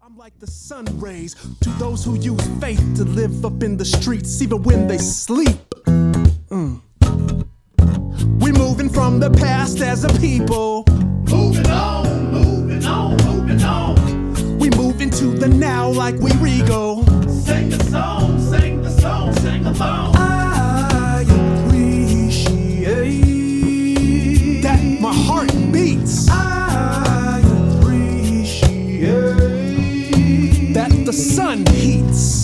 I'm like the sun rays to those who use faith to live up in the streets even when they sleep. We moving from the past as a people. Moving on, moving on, moving on. We move into the now like we regal. Sing the song, sing the song, sing along. I appreciate that my heart beats. I appreciate that the sun heats.